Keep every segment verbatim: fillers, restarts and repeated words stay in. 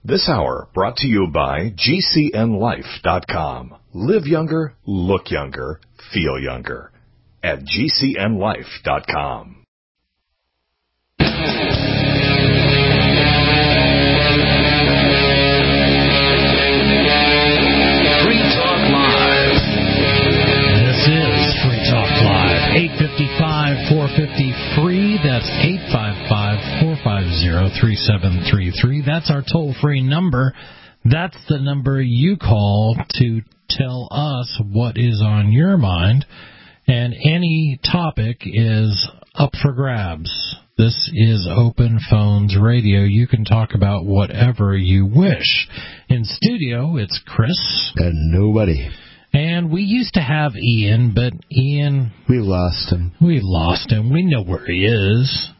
This hour brought to you by G C N life dot com. Live younger, look younger, feel younger at G C N life dot com. eight five five, four five zero, free. That's eight five five, four five zero, three seven three three. That's our toll-free number. That's the number you call to tell us what is on your mind. And any topic is up for grabs. This is Open Phones Radio. You can talk about whatever you wish. In studio, it's Chris. And nobody. And we used to have Ian, but Ian... We lost him. We lost him. We know where he is.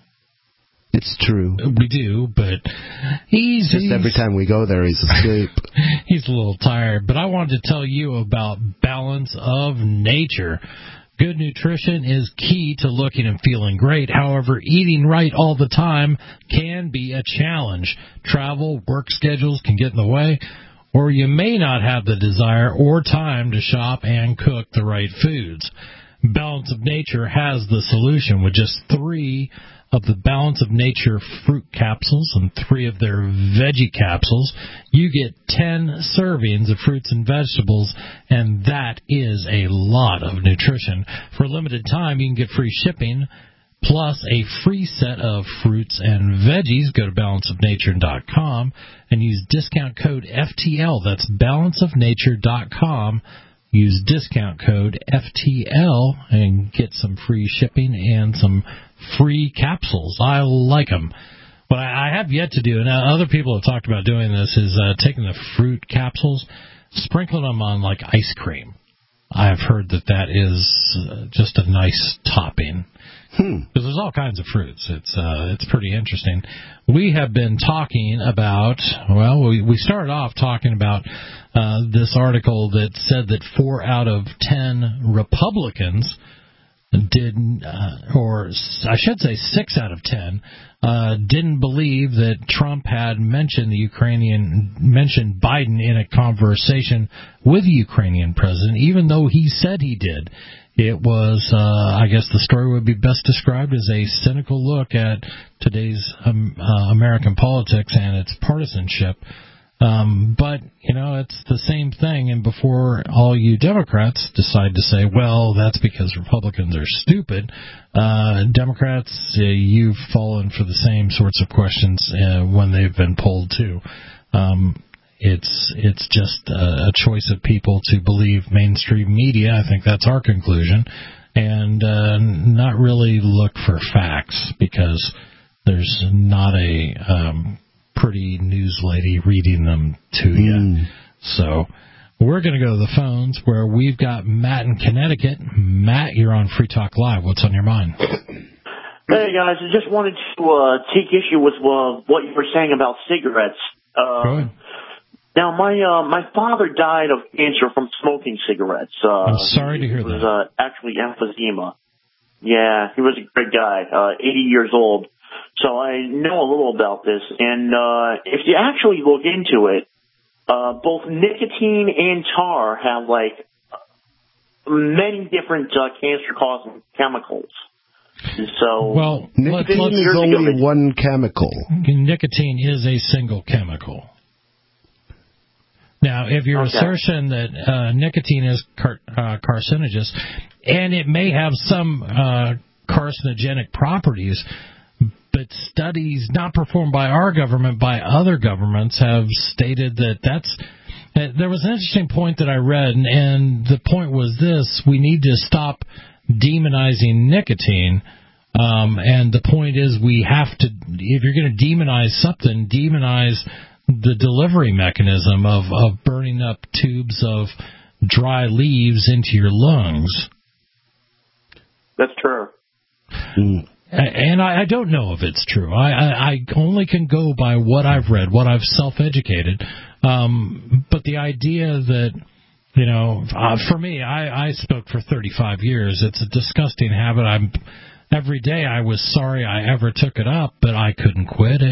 It's true. We do, but he's... Just he's, every time we go there, he's asleep. He's a little tired. But I wanted to tell you about Balance of Nature. Good nutrition is key to looking and feeling great. However, eating right all the time can be a challenge. Travel, work schedules can get in the way, or you may not have the desire or time to shop and cook the right foods. Balance of Nature has the solution. With just three of the Balance of Nature fruit capsules and three of their veggie capsules, you get ten servings of fruits and vegetables, and that is a lot of nutrition. For a limited time, you can get free shipping plus a free set of fruits and veggies. Go to balance of nature dot com and use discount code F T L. That's balance of nature dot com. Use discount code F T L and get some free shipping and some free capsules. I like them. What I have yet to do, and other people have talked about doing this, is uh, taking the fruit capsules, sprinkling them on like ice cream. I've heard that that is uh, just a nice topping. Hmm. Because there's all kinds of fruits. It's uh, it's pretty interesting. We have been talking about, well, we, we started off talking about uh, this article that said that four out of ten Republicans did, uh, or I should say six out of ten, uh, didn't believe that Trump had mentioned the Ukrainian, mentioned Biden in a conversation with the Ukrainian president, even though he said he did. It was, uh, I guess the story would be best described as a cynical look at today's um, uh, American politics and its partisanship. Um, but, you know, it's the same thing, and before all you Democrats decide to say, well, that's because Republicans are stupid, uh, Democrats, uh, you've fallen for the same sorts of questions uh, when they've been polled, too. Um It's it's just a choice of people to believe mainstream media. I think that's our conclusion, and uh, not really look for facts, because there's not a um, pretty news lady reading them to you. Mm. So we're going to go to the phones where we've got Matt in Connecticut. Matt, you're on Free Talk Live. What's on your mind? Hey, guys. I just wanted to uh, take issue with uh, what you were saying about cigarettes. Uh, go ahead. Now, my uh, my father died of cancer from smoking cigarettes. Uh, I'm sorry to hear that. It was that. uh, actually emphysema. Yeah, he was a great guy, uh, eighty years old. So I know a little about this. And uh, if you actually look into it, uh, both nicotine and tar have, like, many different uh, cancer-causing chemicals. So, well, nicotine let's, let's, is only ago, one chemical. Nicotine is a single chemical. Now, if your okay. assertion that uh, nicotine is car- uh, carcinogenous, and it may have some uh, carcinogenic properties, but studies not performed by our government, by other governments, have stated that that's... Uh, there was an interesting point that I read, and, and the point was this: we need to stop demonizing nicotine. Um, and the point is, we have to, if you're going to demonize something, demonize the delivery mechanism of, of burning up tubes of dry leaves into your lungs. That's true. Mm. And I, I don't know if it's true. I, I, I only can go by what I've read, what I've self-educated. Um, but the idea that, you know, uh, for me, I, I smoked for thirty-five years. It's a disgusting habit. I'm every day I was sorry I ever took it up, but I couldn't quit it.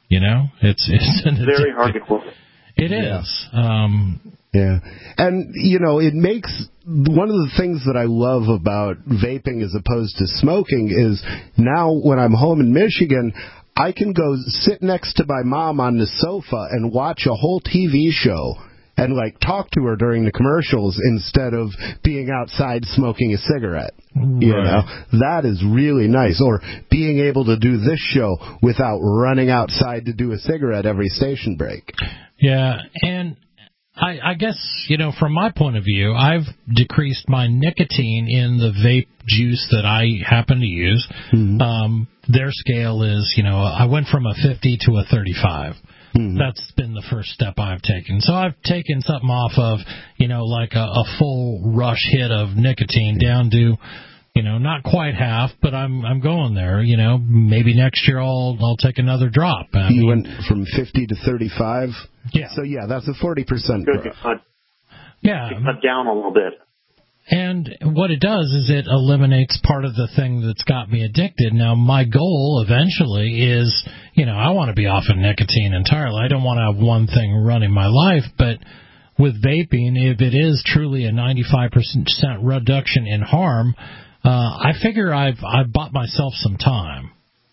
You know, it's it's an very hard to quit. It is. Yeah. Um, yeah. And, you know, it makes one of the things that I love about vaping as opposed to smoking is now when I'm home in Michigan, I can go sit next to my mom on the sofa and watch a whole T V show and, like, talk to her during the commercials instead of being outside smoking a cigarette. Right. You know, that is really nice. Or being able to do this show without running outside to do a cigarette every station break. Yeah, and I, I guess, you know, from my point of view, I've decreased my nicotine in the vape juice that I happen to use. Mm-hmm. Um, their scale is, you know, I went from a fifty to a thirty-five. Mm-hmm. That's been the first step I've taken. So I've taken something off of, you know, like a, a full rush hit of nicotine down to, you know, not quite half, but I'm I'm going there. You know, maybe next year I'll I'll take another drop. I you mean, went from fifty to thirty-five. Yeah. So yeah, that's a forty percent Good. growth. Cut, yeah. Cut down a little bit. And what it does is it eliminates part of the thing that's got me addicted. Now, my goal eventually is, you know, I want to be off of nicotine entirely. I don't want to have one thing running my life, but with vaping, if it is truly a ninety-five percent reduction in harm, uh, I figure I've I've bought myself some time.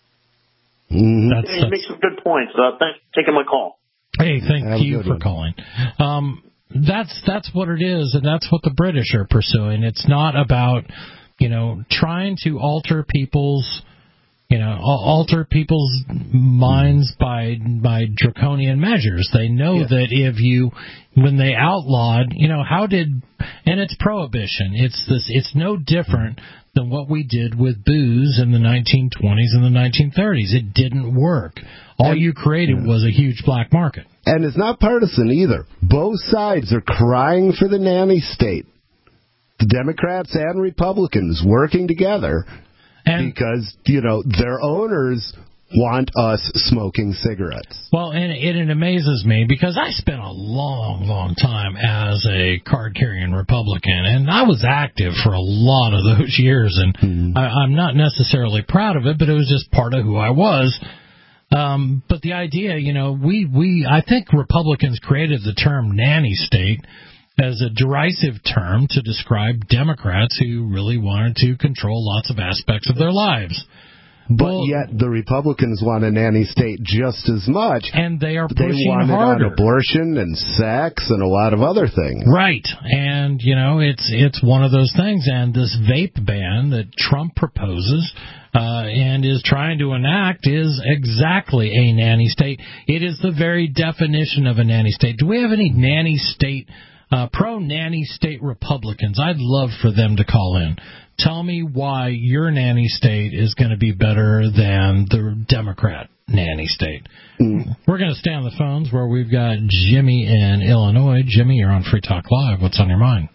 Mm-hmm. That's, you that's, make some good points. Uh, thanks for taking my call. Hey, thank Have you for one. calling. Um, that's that's what it is, and that's what the British are pursuing. It's not about, you know, trying to alter people's, you know, alter people's minds by by draconian measures. They know yeah. that if you, when they outlawed, you know, how did, and it's prohibition. It's this. It's no different than what we did with booze in the nineteen twenties and the nineteen thirties. It didn't work. All and, you created yeah. was a huge black market. And it's not partisan either. Both sides are crying for the nanny state. The Democrats and Republicans working together and, because, you know, their owners want us smoking cigarettes. Well, and it, it amazes me because I spent a long, long time as a card-carrying Republican, and I was active for a lot of those years, and mm-hmm. I, I'm not necessarily proud of it, but it was just part of who I was. Um, but the idea, you know, we, we, I think Republicans created the term nanny state as a derisive term to describe Democrats who really wanted to control lots of aspects of their lives. But well, yet the Republicans want a nanny state just as much. And they are they pushing want harder. It on abortion and sex and a lot of other things. Right. And, you know, it's it's one of those things. And this vape ban that Trump proposes uh, and is trying to enact is exactly a nanny state. It is the very definition of a nanny state. Do we have any nanny state, uh, pro-nanny state Republicans? I'd love for them to call in. Tell me why your nanny state is going to be better than the Democrat nanny state. Mm. We're going to stay on the phones where we've got Jimmy in Illinois. Jimmy, you're on Free Talk Live. What's on your mind?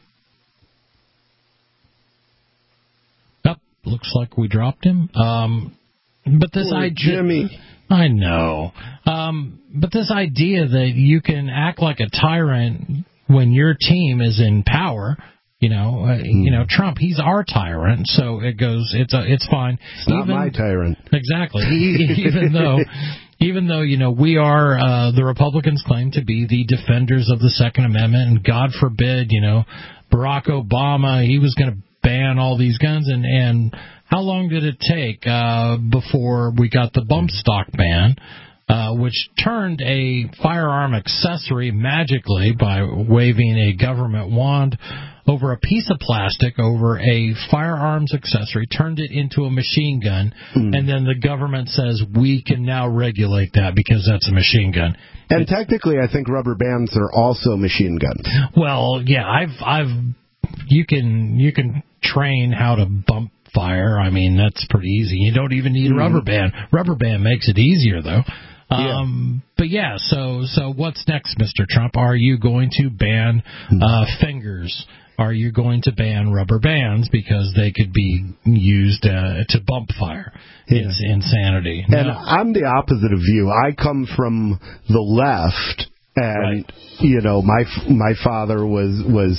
Oh, looks like we dropped him. Um, but this Poor idea, Jimmy. I know. Um, but this idea that you can act like a tyrant when your team is in power. You know, uh, mm. you know, Trump, he's our tyrant, so it goes, it's a, it's fine. It's not even, my tyrant. Exactly. even though, even though, you know, we are, uh, the Republicans claim to be the defenders of the Second Amendment, and God forbid, you know, Barack Obama, he was going to ban all these guns, and, and how long did it take, uh, before we got the bump stock ban? Uh, which turned a firearm accessory magically by waving a government wand over a piece of plastic over a firearms accessory, turned it into a machine gun, mm. and then the government says we can now regulate that because that's a machine gun. And it's, technically, I think rubber bands are also machine guns. Well, yeah, I've, I've, you can, you can train how to bump fire. I mean, that's pretty easy. You don't even need a mm. rubber band. Rubber band makes it easier, though. Um, yeah. But yeah, so so what's next, Mister Trump? Are you going to ban uh, fingers? Are you going to ban rubber bands because they could be used uh, to bump fire? Yeah. It's insanity. And no. I'm the opposite of you. I come from the left, and right. you know, my my father was was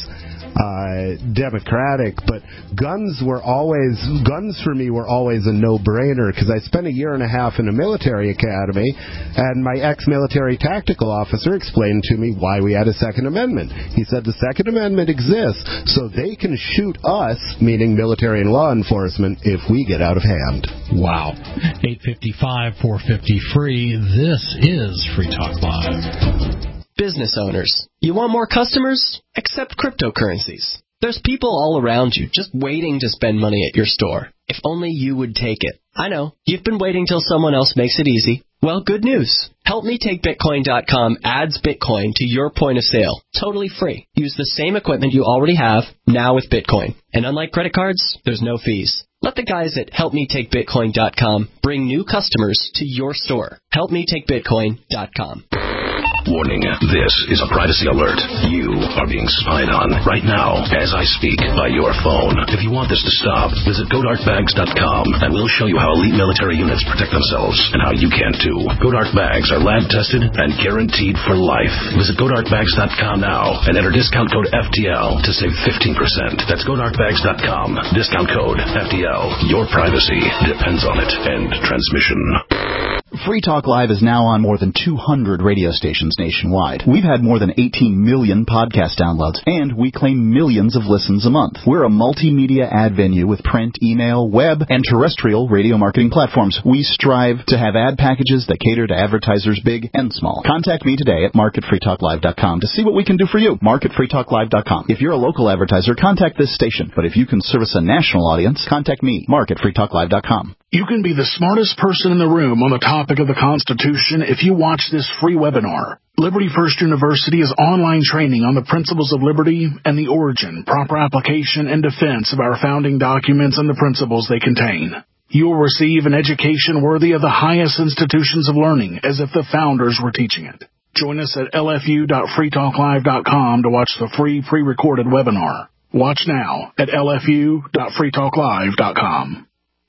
uh, democratic, but guns were always, guns for me were always a no-brainer, because I spent a year and a half in a military academy, and my ex-military tactical officer explained to me why we had a Second Amendment. He said the Second Amendment exists so they can shoot us, meaning military and law enforcement, if we get out of hand. Wow. eight five five, four five zero, free. This is Free Talk Live. Business owners, you want more customers? Accept cryptocurrencies. There's people all around you just waiting to spend money at your store. If only you would take it. I know, you've been waiting till someone else makes it easy. Well, good news. Help Me Take Bitcoin dot com adds Bitcoin to your point of sale, totally free. Use the same equipment you already have, now with Bitcoin. And unlike credit cards, there's no fees. Let the guys at Help Me Take Bitcoin dot com bring new customers to your store. Help Me Take Bitcoin dot com. Warning, this is a privacy alert. You are being spied on right now as I speak by your phone. If you want this to stop, visit go dark bags dot com and we'll show you how elite military units protect themselves and how you can too. Godark Bags are lab tested and guaranteed for life. Visit go dark bags dot com now and enter discount code F T L to save fifteen percent. That's go dark bags dot com. Discount code F T L. Your privacy depends on it. End transmission. Free Talk Live is now on more than two hundred radio stations nationwide. We've had more than eighteen million podcast downloads, and we claim millions of listens a month. We're a multimedia ad venue with print, email, web, and terrestrial radio marketing platforms. We strive to have ad packages that cater to advertisers big and small. Contact me today at market free talk live dot com to see what we can do for you. market free talk live dot com. If you're a local advertiser, contact this station. But if you can service a national audience, contact me, market free talk live dot com. You can be the smartest person in the room on the topic of the Constitution if you watch this free webinar. Liberty First University is online training on the principles of liberty and the origin, proper application, and defense of our founding documents and the principles they contain. You will receive an education worthy of the highest institutions of learning, as if the founders were teaching it. Join us at L F U dot free talk live dot com to watch the free pre-recorded webinar. Watch now at L F U dot free talk live dot com.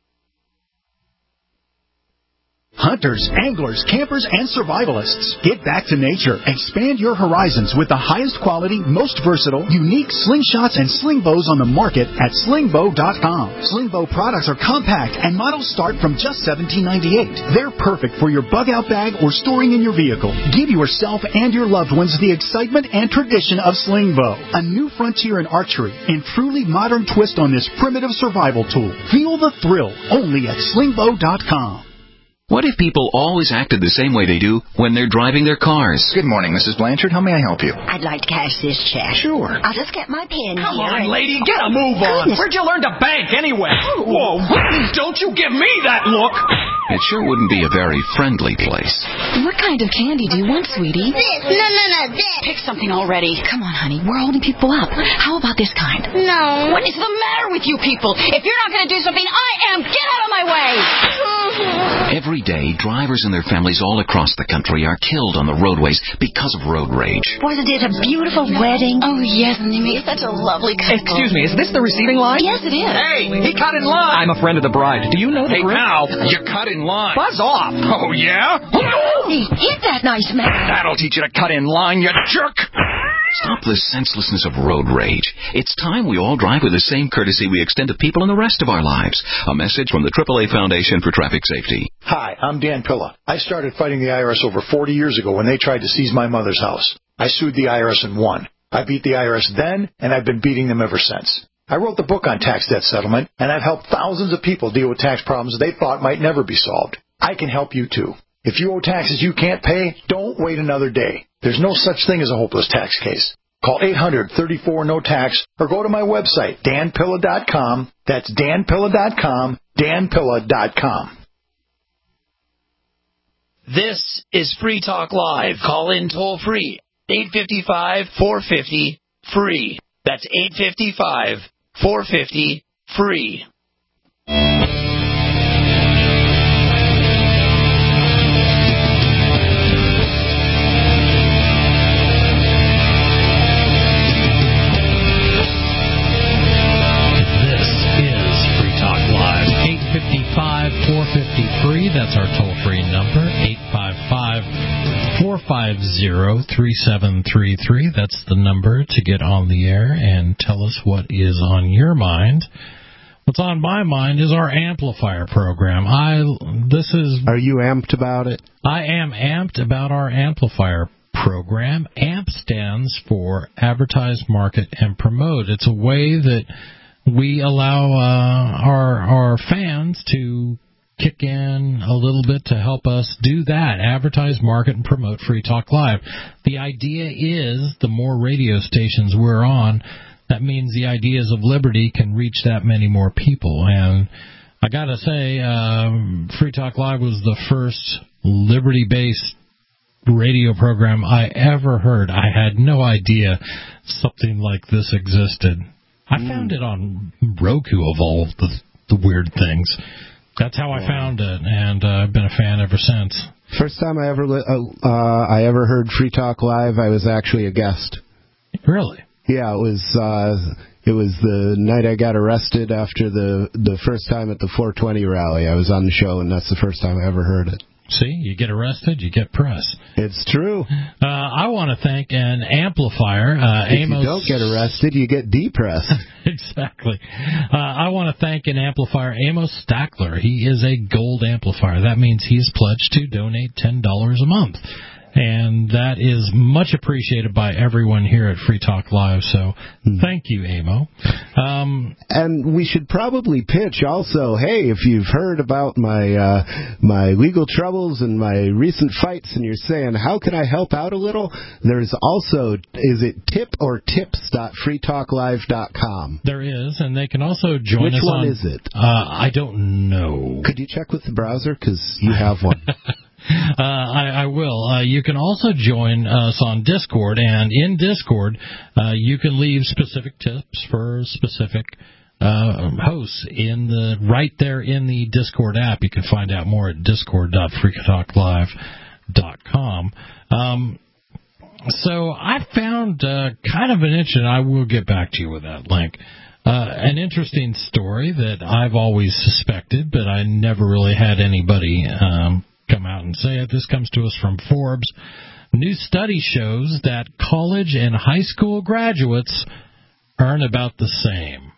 Hunters, anglers, campers, and survivalists, get back to nature. Expand your horizons with the highest quality, most versatile, unique slingshots and sling bows on the market at sling bow dot com. Sling bow products are compact and models start from just seventeen ninety-eight. They're perfect for your bug-out bag or storing in your vehicle. Give yourself and your loved ones the excitement and tradition of sling bow, a new frontier in archery and truly modern twist on this primitive survival tool. Feel the thrill only at sling bow dot com. What if people always acted the same way they do when they're driving their cars? Good morning, Missus Blanchard. How may I help you? I'd like to cash this check. Sure. I'll just get my pen Come here. on, lady, get a move on. Goodness. Where'd you learn to bank anyway? Whoa, don't you give me that look. It sure wouldn't be a very friendly place. What kind of candy do you want, sweetie? This. No, no, no, this. Pick something already. Come on, honey. We're holding people up. How about this kind? No. What is the matter with you people? If you're not going to do something, I am. Get out of my way. Every day, drivers and their families all across the country are killed on the roadways because of road rage. Wasn't it a beautiful wedding? Oh, yes, and they made such a lovely couple. Excuse me, is this the receiving line? Yes, it is. Hey, he cut in line. I'm a friend of the bride. Do you know the Hey, group? now, you cut in line. Buzz off. Oh, yeah? Hey, hit that nice man. That'll teach you to cut in line, you jerk. Stop the senselessness of road rage. It's time we all drive with the same courtesy we extend to people in the rest of our lives. A message from the triple A Foundation for Traffic Safety. Hi, I'm Dan Pilla. I started fighting the I R S over forty years ago when they tried to seize my mother's house. I sued the I R S and won. I beat the I R S then, and I've been beating them ever since. I wrote the book on tax debt settlement, and I've helped thousands of people deal with tax problems they thought might never be solved. I can help you, too. If you owe taxes you can't pay, don't wait another day. There's no such thing as a hopeless tax case. Call eight hundred, thirty-four, no tax or go to my website, dan pilla dot com. That's dan pilla dot com, dan pilla dot com. This is Free Talk Live. Call in toll free, eight five five, four five zero, free. That's eight five five, four five zero, free. four five zero free. That's our toll-free number, eight five five, four five five zero, three seven three three. That's the number to get on the air and tell us what is on your mind. What's on my mind is our amplifier program. I this is Are you amped about it? I am amped about our amplifier program. AMP stands for Advertise, Market, and Promote. It's a way that we allow uh, our our fans to kick in a little bit to help us do that. Advertise, market, and promote Free Talk Live. The idea is the more radio stations we're on, that means the ideas of liberty can reach that many more people. And I got to say, um, Free Talk Live was the first liberty-based radio program I ever heard. I had no idea something like this existed. I mm. found it on Roku, of all the, the weird things. That's how I found it, and uh, I've been a fan ever since. First time I ever li- uh, uh, I ever heard Free Talk Live, I was actually a guest. Really? Yeah, it was uh, it was the night I got arrested after the the first time at the four twenty rally. I was on the show, and that's the first time I ever heard it. See, you get arrested, you get press. It's true. Uh, I want to thank an amplifier. Uh, if Amos... you don't get arrested, you get depressed. Exactly. Uh, I want to thank an amplifier, Amos Stackler. He is a gold amplifier. That means he's pledged to donate ten dollars a month. And that is much appreciated by everyone here at Free Talk Live. So thank you, Amo. Um, and we should probably pitch also, hey, if you've heard about my uh, my legal troubles and my recent fights and you're saying, how can I help out a little? There's also, is it tip or tips dot free talk live dot com? There is, and they can also join Which us one on... is it? Uh, I don't know. Could you check with the browser? Because you have one. Uh, I, I will. Uh, you can also join us on Discord, and in Discord, uh, you can leave specific tips for specific uh, hosts in the right there in the Discord app. You can find out more at discord dot free talk live dot com. Um, so I found uh, kind of an interesting. I will get back to you with that link. Uh, an interesting story that I've always suspected, but I never really had anybody Um, come out and say it. This comes to us from Forbes. New study shows that college and high school graduates earn about the same.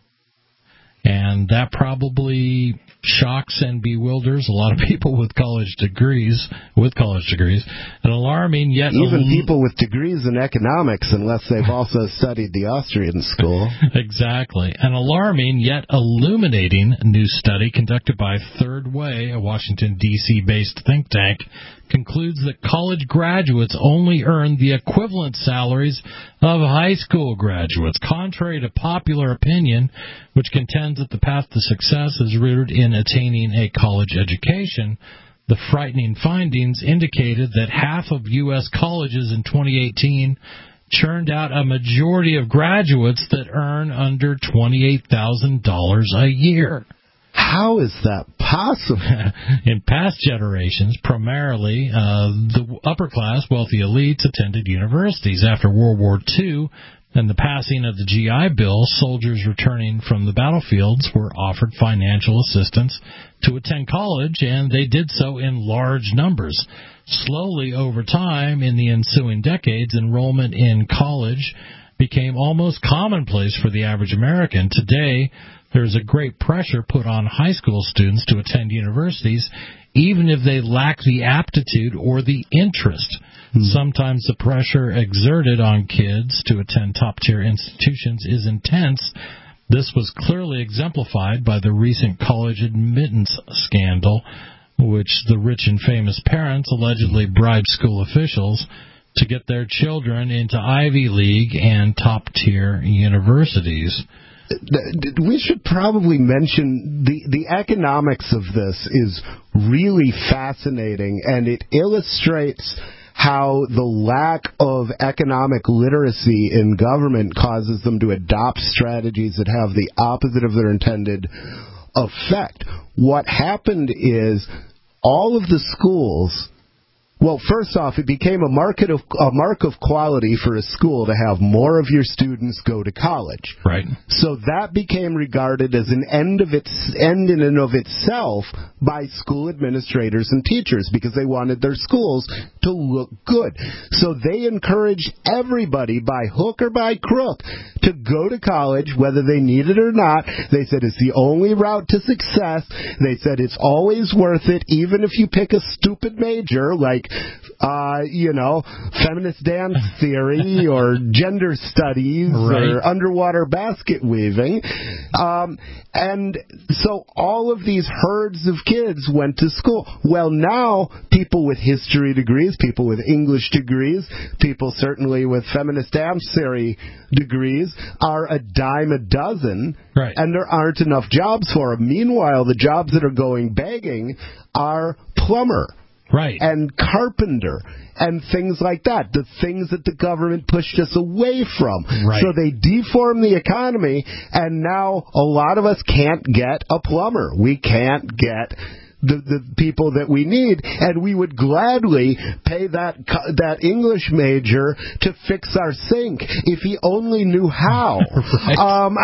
And that probably shocks and bewilders a lot of people with college degrees, with college degrees. An alarming yet... Even people with degrees in economics, unless they've also studied the Austrian school. Exactly. An alarming yet illuminating new study conducted by Third Way, a Washington, D C-based think tank, concludes that college graduates only earn the equivalent salaries of high school graduates, contrary to popular opinion, which contends that the path to success is rooted in attaining a college education. The frightening findings indicated that half of U S colleges in twenty eighteen churned out a majority of graduates that earn under twenty-eight thousand dollars a year. How is that possible? In past generations, primarily uh, the upper-class, wealthy elites attended universities. After World War Two and the passing of the G I Bill, soldiers returning from the battlefields were offered financial assistance to attend college, and they did so in large numbers. Slowly over time, in the ensuing decades, enrollment in college became almost commonplace for the average American. Today, there's a great pressure put on high school students to attend universities, even if they lack the aptitude or the interest. Mm-hmm. Sometimes the pressure exerted on kids to attend top-tier institutions is intense. This was clearly exemplified by the recent college admittance scandal, which the rich and famous parents allegedly bribed school officials to get their children into Ivy League and top-tier universities. We should probably mention the, the economics of this is really fascinating, and it illustrates how the lack of economic literacy in government causes them to adopt strategies that have the opposite of their intended effect. What happened is all of the schools Well, first off, it became a market of a mark of quality for a school to have more of your students go to college. Right. So that became regarded as an end of its end in and of itself by school administrators and teachers because they wanted their schools to look good. So they encouraged everybody by hook or by crook to go to college, whether they need it or not. They said it's the only route to success. They said it's always worth it, even if you pick a stupid major like Uh, you know, feminist dance theory or gender studies right. or underwater basket weaving. Um, and so all of these herds of kids went to school. Well, now people with history degrees, people with English degrees, people certainly with feminist dance theory degrees are a dime a dozen, right. and there aren't enough jobs for them. Meanwhile, the jobs that are going begging are plumber. Right. And carpenter and things like that, the things that the government pushed us away from. Right. So they deform the economy, and now a lot of us can't get a plumber. We can't get the, the people that we need, and we would gladly pay that that English major to fix our sink if he only knew how. Right. um,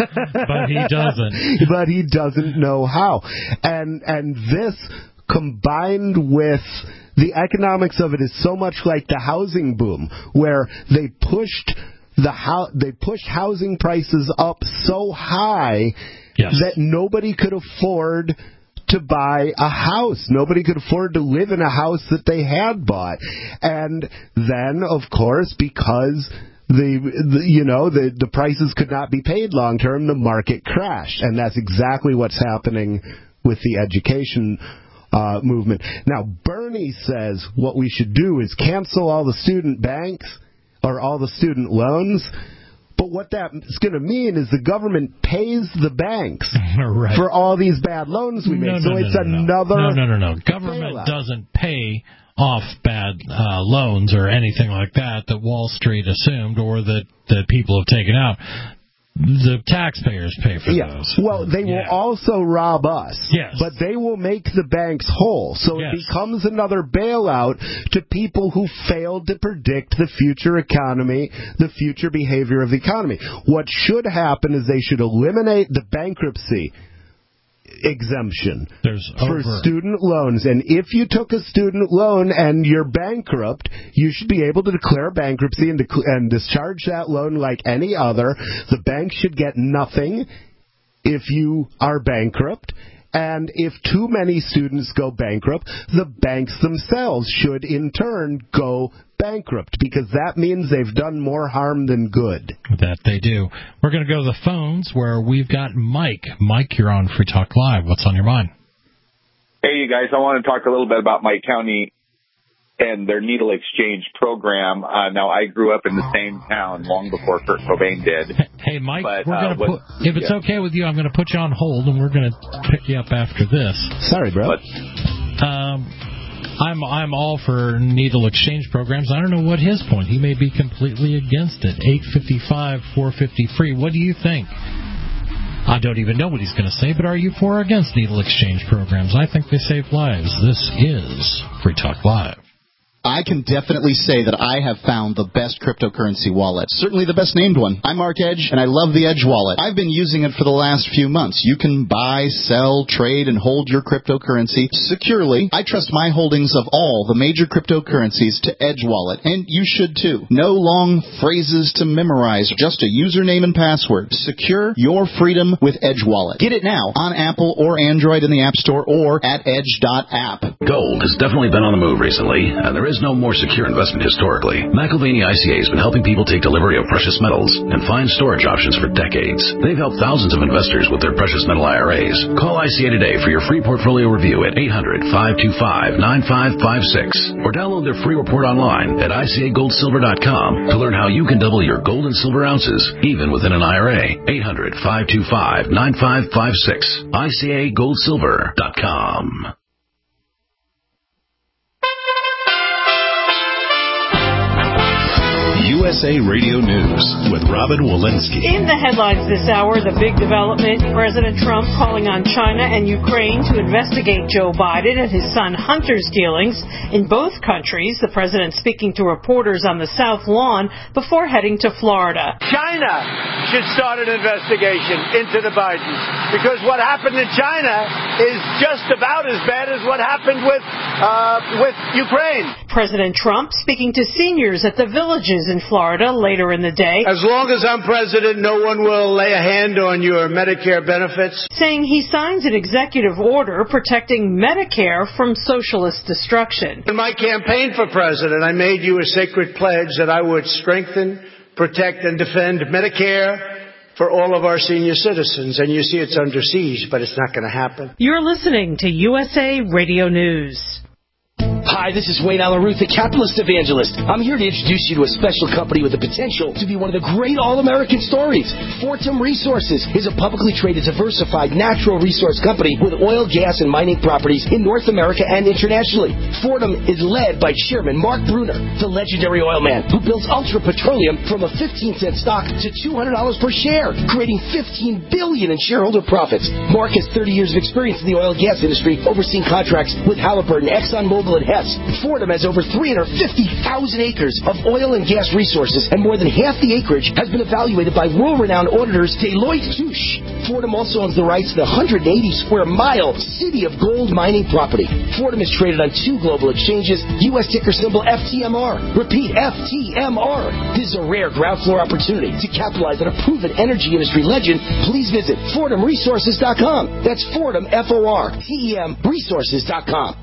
but he doesn't. But he doesn't know how. And and this... combined with the economics of it is so much like the housing boom, where they pushed the ho- they pushed housing prices up so high yes. that nobody could afford to buy a house. Nobody could afford to live in a house that they had bought. And then, of course, because The, the you know the the prices could not be paid long term, the market crashed, and that's exactly what's happening with the education Uh, movement. Now, Bernie says what we should do is cancel all the student banks or all the student loans. But what that's going to mean is the government pays the banks right. for all these bad loans we no, make. No, so no, it's no, no, another. No, no, no, no. Government bailout. doesn't pay off bad uh, loans or anything like that that Wall Street assumed or that, that people have taken out. The taxpayers pay for yeah. those. Well, they yeah. will also rob us. Yes. But they will make the banks whole. So yes. it becomes another bailout to people who failed to predict the future economy, the future behavior of the economy. What should happen is they should eliminate the bankruptcy exemption There's for over. student loans. And if you took a student loan and you're bankrupt, you should be able to declare bankruptcy and, dec- and discharge that loan like any other. The bank should get nothing if you are bankrupt. And if too many students go bankrupt, the banks themselves should in turn go bankrupt, because that means they've done more harm than good. That they do. We're going to go to the phones where we've got Mike. Mike, you're on Free Talk Live. What's on your mind? Hey, you guys. I want to talk a little bit about Mike County and their needle exchange program. Uh, now, I grew up in the same town long before Kurt Cobain did. Hey, Mike, but, we're uh, going to put, if it's yeah. okay with you, I'm going to put you on hold, and we're going to pick you up after this. Sorry, bro. But, um, I'm I'm all for needle exchange programs. I don't know what his point. He may be completely against it. eight five five, four five zero, free. What do you think? I don't even know what he's going to say, but are you for or against needle exchange programs? I think they save lives. This is Free Talk Live. I can definitely say that I have found the best cryptocurrency wallet. Certainly the best named one. I'm Mark Edge, and I love the Edge wallet. I've been using it for the last few months. You can buy, sell, trade, and hold your cryptocurrency securely. I trust my holdings of all the major cryptocurrencies to Edge wallet, and you should too. No long phrases to memorize, just a username and password. Secure your freedom with Edge wallet. Get it now on Apple or Android in the App Store or at edge dot app. Gold has definitely been on the move recently, and there is no more secure investment historically. McIlvaney I C A has been helping people take delivery of precious metals and find storage options for decades. They've helped thousands of investors with their precious metal I R As. Call I C A today for your free portfolio review at eight hundred, five two five, nine five five six or download their free report online at I C A gold silver dot com to learn how you can double your gold and silver ounces even within an I R A. eight hundred, five two five, nine five five six. I C A gold silver dot com. U S S A Radio News with Robin Walensky. In the headlines this hour, the big development, President Trump calling on China and Ukraine to investigate Joe Biden and his son Hunter's dealings in both countries. The president speaking to reporters on the South Lawn before heading to Florida. China should start an investigation into the Bidens, because what happened in China is just about as bad as what happened with uh, with Ukraine. President Trump speaking to seniors at the Villages in Florida later in the day. As long as I'm president, no one will lay a hand on your Medicare benefits. Saying he signs an executive order protecting Medicare from socialist destruction. In my campaign for president, I made you a sacred pledge that I would strengthen, protect, and defend Medicare for all of our senior citizens. And you see it's under siege, but it's not going to happen. You're listening to U S A Radio News. Hi, this is Wayne Allen Ruth, the capitalist evangelist. I'm here to introduce you to a special company with the potential to be one of the great all-American stories. Fortum Resources is a publicly traded, diversified natural resource company with oil, gas, and mining properties in North America and internationally. Fortum is led by Chairman Mark Bruner, the legendary oil man who builds Ultra Petroleum from a fifteen cent stock to two hundred dollars per share, creating fifteen billion dollars in shareholder profits. Mark has thirty years of experience in the oil and gas industry, overseeing contracts with Halliburton, ExxonMobil, and Hess. Fortum has over three hundred fifty thousand acres of oil and gas resources, and more than half the acreage has been evaluated by world-renowned auditors Deloitte Touche. Fortum also owns the rights to the one hundred eighty square mile City of Gold mining property. Fortum is traded on two global exchanges, U S ticker symbol F T M R. Repeat, F T M R. This is a rare ground floor opportunity to capitalize on a proven energy industry legend. Please visit Fortum Resources dot com. That's Fortum, F O R T E M, Resources dot com.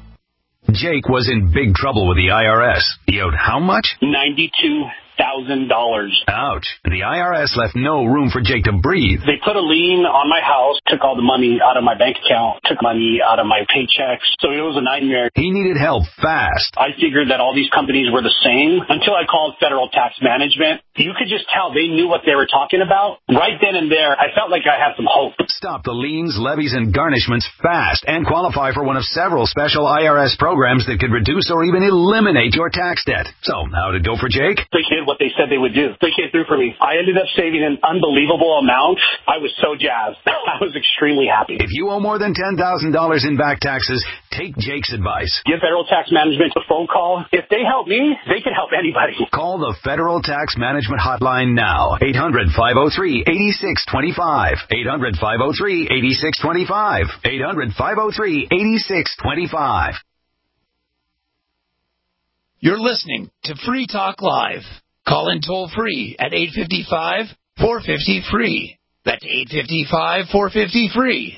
Jake was in big trouble with the I R S. He owed how much? ninety-two thousand dollars. Ouch. The I R S left no room for Jake to breathe. They put a lien on my house, took all the money out of my bank account, took money out of my paychecks. So it was a nightmare. He needed help fast. I figured that all these companies were the same until I called Federal Tax Management. You could just tell they knew what they were talking about. Right then and there, I felt like I had some hope. Stop the liens, levies, and garnishments fast and qualify for one of several special I R S programs that could reduce or even eliminate your tax debt. So, how did it go for Jake? They did what they said they would do. They came through for me. I ended up saving an unbelievable amount. I was so jazzed. I was extremely happy. If you owe more than ten thousand dollars in back taxes, take Jake's advice. Give Federal Tax Management a phone call. If they help me, they can help anybody. Call the Federal Tax Management Hotline now. eight hundred, five oh three, eight six two five. eight hundred, five oh three, eight six two five. eight hundred, five oh three, eight six two five. You're listening to Free Talk Live. Call in toll free at eight five five, four five zero, free. That's eight five five, four five zero, free.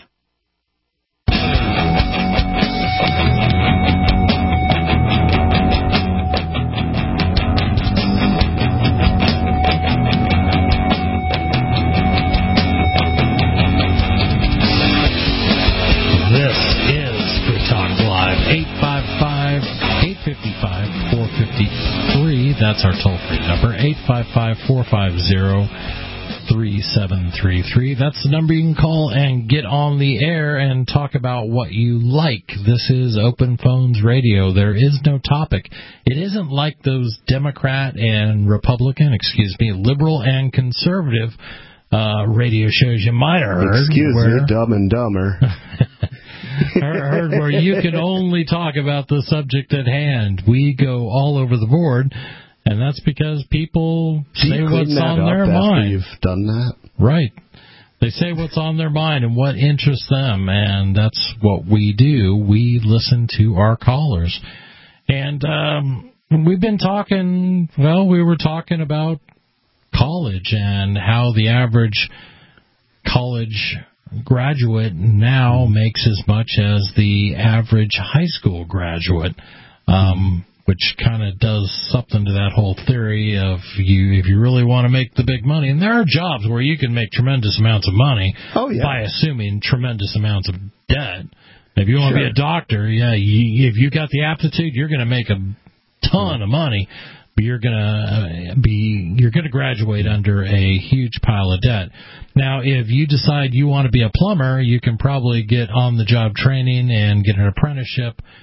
This is Free Talk Live. eight five five, eight five five, four five zero, free. That's our toll-free number, eight five five, four five zero, three seven three three. That's the number you can call and get on the air and talk about what you like. This is Open Phones Radio. There is no topic. It isn't like those Democrat and Republican, excuse me, liberal and conservative uh, radio shows you might have heard. Excuse where, me, Dumb and Dumber. heard where you can only talk about the subject at hand. We go all over the board, and that's because people say what's on their mind. You've done that, right? They say what's on their mind and what interests them, and that's what we do. We listen to our callers, and um, we've been talking. Well, we were talking about college and how the average college graduate now makes as much as the average high school graduate, um, which kind of does something to that whole theory of you if you really want to make the big money. And there are jobs where you can make tremendous amounts of money oh, yeah. by assuming tremendous amounts of debt. If you want sure. to be a doctor, yeah, you, if you got the aptitude, you're going to make a ton of money. But you're gonna be you're gonna graduate under a huge pile of debt. Now, if you decide you want to be a plumber, you can probably get on the job training and get an apprenticeship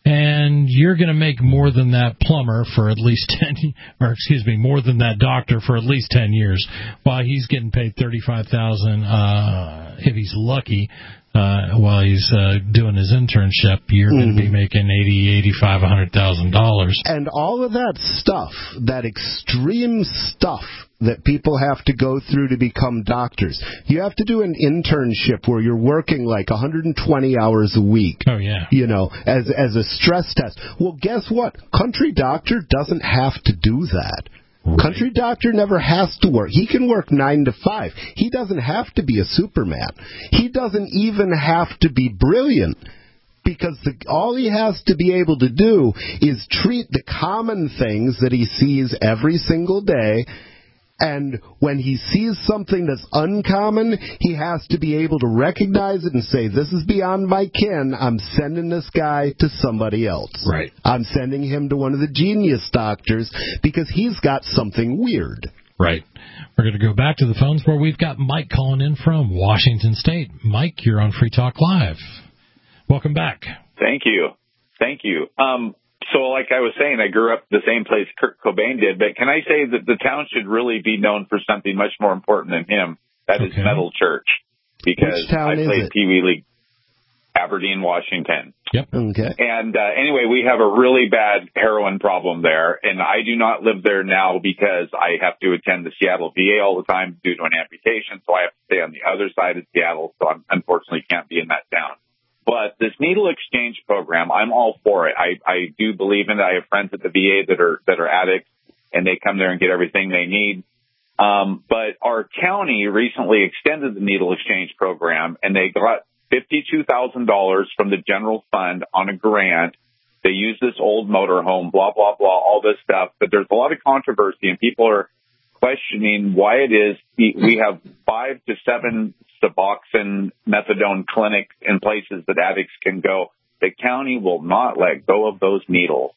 and you're going to make more than that plumber for at least ten, or excuse me, more than that doctor for at least ten years, while he's getting paid thirty-five thousand uh, if he's lucky. Uh, while he's uh, doing his internship, you're mm-hmm. going to be making eighty, eighty-five, a hundred thousand dollars. And all of that stuff, that extreme stuff that people have to go through to become doctors. You have to do an internship where you're working like one hundred twenty hours a week. Oh yeah. You know, as as a stress test. Well, guess what? Country doctor doesn't have to do that. Right. Country doctor never has to work. He can work nine to five. He doesn't have to be a Superman. He doesn't even have to be brilliant, because the, all he has to be able to do is treat the common things that he sees every single day. And when he sees something that's uncommon, he has to be able to recognize it and say, this is beyond my ken. I'm sending this guy to somebody else. Right. I'm sending him to one of the genius doctors because he's got something weird. Right. We're going to go back to the phones where we've got Mike calling in from Washington State. Mike, you're on Free Talk Live. Welcome back. Thank you. Thank you. Um, So like I was saying, I grew up the same place Kurt Cobain did, but can I say that the town should really be known for something much more important than him? That is okay. Metal Church. Because Which town I is played it? Pee Wee League, Aberdeen, Washington. Yep. Okay. And uh, anyway, we have a really bad heroin problem there, and I do not live there now because I have to attend the Seattle V A all the time due to an amputation, so I have to stay on the other side of Seattle, so I unfortunately can't be in that town. But this needle exchange program, I'm all for it. I, I do believe in it. I have friends at the V A that are that are addicts, and they come there and get everything they need. Um, but our county recently extended the needle exchange program, and they got fifty-two thousand dollars from the general fund on a grant. They use this old motorhome, blah, blah, blah, all this stuff. But there's a lot of controversy, and people are questioning why it is we have five to seven Suboxone, methadone clinics in places that addicts can go. The county will not let go of those needles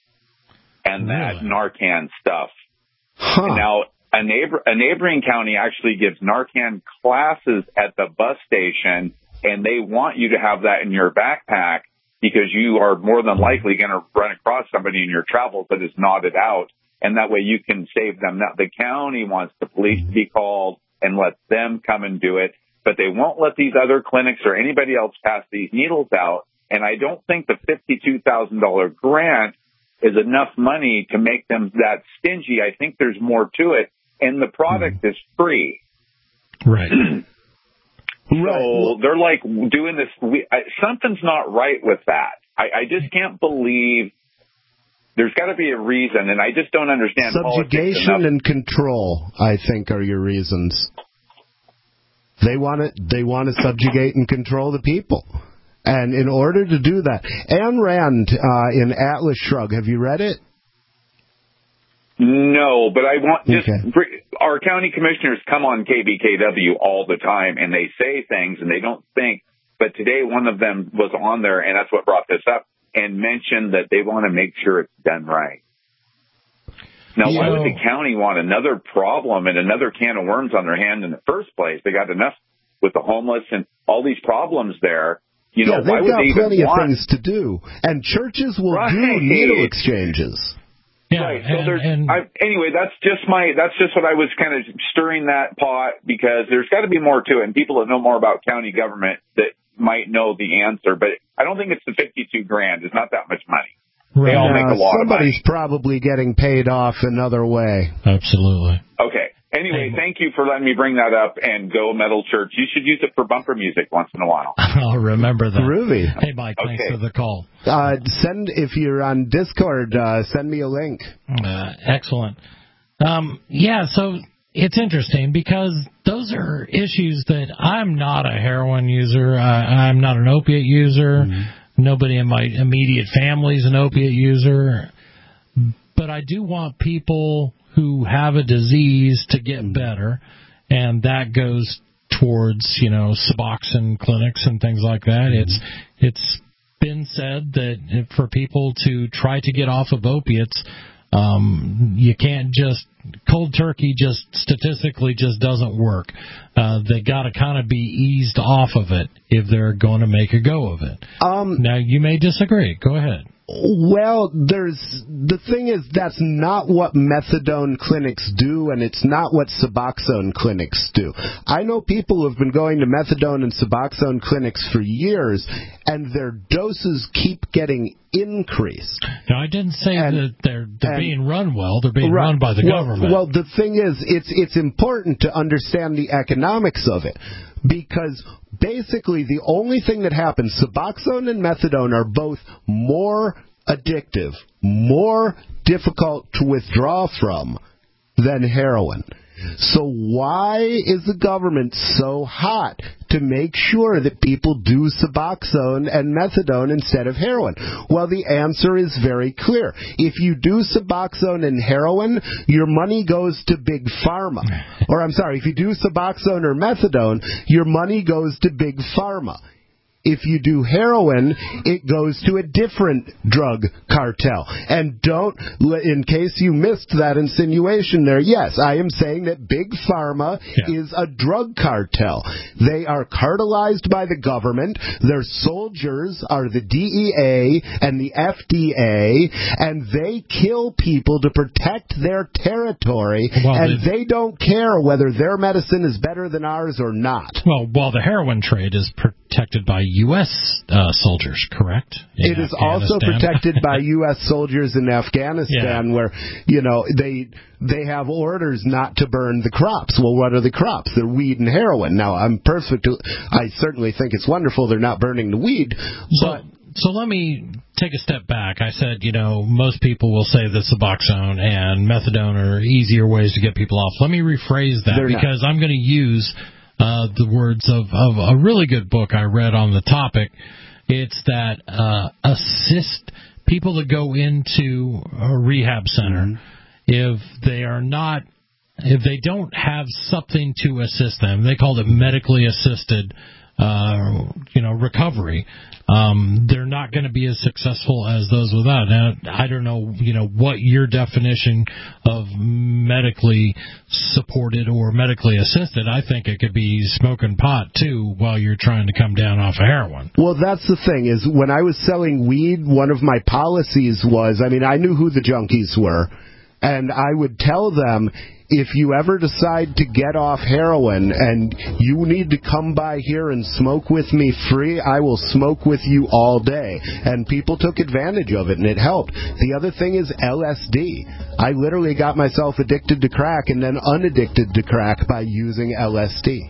and that really? Narcan stuff. Huh. Now, a neighbor, a neighboring county actually gives Narcan classes at the bus station, and they want you to have that in your backpack because you are more than likely going to run across somebody in your travels that is knotted out, and that way you can save them. Now, the county wants the police to be called and let them come and do it, but they won't let these other clinics or anybody else pass these needles out. And I don't think the fifty-two thousand dollars grant is enough money to make them that stingy. I think there's more to it. And the product mm. is free. Right. So they're like doing this. We, I, something's not right with that. I, I just can't believe. There's got to be a reason, and I just don't understand. Subjugation and control, I think, are your reasons. They want to they want to subjugate and control the people, and in order to do that, Ayn Rand uh, in Atlas Shrugged. Have you read it? No, but I want just okay. our county commissioners come on K B K W all the time, and they say things, and they don't think. But today, one of them was on there, and that's what brought this up, and mentioned that they want to make sure it's done right. Now, you why know, would the county want another problem and another can of worms on their hand in the first place? They got enough with the homeless and all these problems there. You know, yeah, why they've would got they even plenty of want... things to do, and churches will right. do needle exchanges. Yeah, right. So and, there's, and, I, anyway, that's just my, that's just what I was kind of stirring that pot, because there's got to be more to it, and people that know more about county government that might know the answer. But I don't think it's the fifty-two grand. It's not that much money. Right. They all uh, make a lot of money. Somebody's probably getting paid off another way. Absolutely. Okay. Anyway, thank you for letting me bring that up, and go Metal Church. You should use it for bumper music once in a while. I'll remember that. Groovy. Hey, Mike, okay. thanks for the call. Uh, send if you're on Discord, uh, send me a link. Uh, excellent. Um, yeah, so it's interesting because those are issues that I'm not a heroin user. I, I'm not an opiate user. Mm-hmm. Nobody in my immediate family is an opiate user. But I do want people who have a disease to get better, and that goes towards, you know, Suboxone clinics and things like that. Mm-hmm. It's it's been said that for people to try to get off of opiates, um, you can't just cold turkey. Just statistically, just doesn't work. Uh, they got to kind of be eased off of it if they're going to make a go of it. Um, now, you may disagree. Go ahead. Well, there's the thing is that's not what methadone clinics do, and it's not what Suboxone clinics do. I know people who've been going to methadone and Suboxone clinics for years, and their doses keep getting increased. No, I didn't say and, that they're they're and, being run well. They're being right, run by the well, government. Well, the thing is, it's it's important to understand the economics of it. Because basically the only thing that happens, Suboxone and methadone are both more addictive, more difficult to withdraw from than heroin. So why is the government so hot to make sure that people do Suboxone and methadone instead of heroin? Well, the answer is very clear. If you do Suboxone and heroin, your money goes to Big Pharma. Or, I'm sorry, if you do Suboxone or methadone, your money goes to Big Pharma. If you do heroin, it goes to a different drug cartel. And don't, in case you missed that insinuation there, yes, I am saying that Big Pharma yeah. is a drug cartel. They are cartelized by the government. Their soldiers are the D E A and the F D A, and they kill people to protect their territory, well, and they, they don't care whether their medicine is better than ours or not. Well, while the heroin trade is protected by U S Uh, soldiers, correct? In it is also protected by U S soldiers in Afghanistan, yeah. where, you know, they they have orders not to burn the crops. Well, what are the crops? They're weed and heroin. Now, I'm perfect. I certainly think it's wonderful they're not burning the weed, so, but... So let me take a step back. I said, you know, most people will say that Suboxone and methadone are easier ways to get people off. Let me rephrase that, they're because not. I'm going to use... Uh, the words of, of a really good book I read on the topic. It's that uh, assist people that go into a rehab center, mm-hmm. if they are not, if they don't have something to assist them, they call it medically assisted, uh, you know, recovery. Um, they're not going to be as successful as those without. Now, I don't know, you know, what your definition of medically supported or medically assisted. I think it could be smoking pot, too, while you're trying to come down off of heroin. Well, that's the thing, is when I was selling weed, one of my policies was, I mean, I knew who the junkies were, and I would tell them, if you ever decide to get off heroin and you need to come by here and smoke with me free, I will smoke with you all day. And people took advantage of it, and it helped. The other thing is L S D. I literally got myself addicted to crack and then unaddicted to crack by using L S D.